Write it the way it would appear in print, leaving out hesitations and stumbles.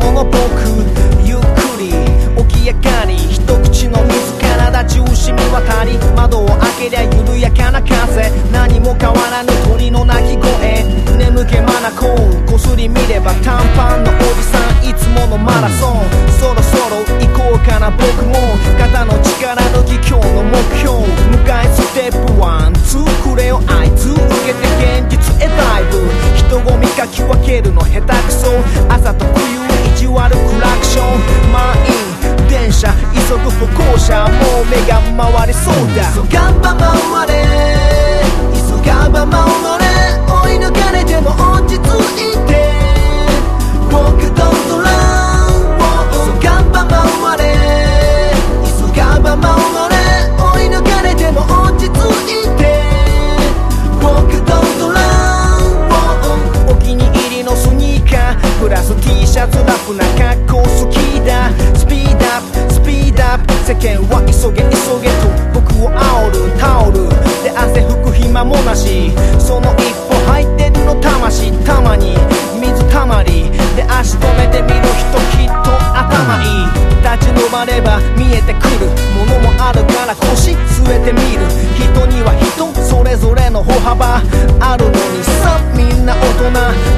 もの僕、ゆっくり起き上がり、一口の水体中染み渡り、窓を開けりゃ緩やかな風、何も変わらぬ鳥の鳴き声、眠気まなこうこすり見れば短パンのおじさん、いつものマラソン、そろそろ行こうかな僕も、肩の力抜き今日の目標、迎えステップ1、2くれよ合図、受けて現実へダイブ、人混みかき分けるの下手くそ、朝と冬意地悪クラクション、満員電車急ぐ歩行者、もう目が回りそうだ、急がば回れ急がば回れ、追い抜かれても落ち着いて Walk don't run、 急がば回れ急がば回れ、追い抜かれても落ち着いて Walk don't run、 お気に入りのスニーカープラス T シャツ、ラフな格好好きだ、スピードアップスピードアップ、世間は急げ急げと僕を煽るタオルで汗拭く暇もなし、その一歩入ってるの魂、たまに水たまりで足止めてみる人きっと頭いい、立ち止まれば見えてくるものもあるから腰据えてみる、人には人それぞれの歩幅あるのにさ、みんな大人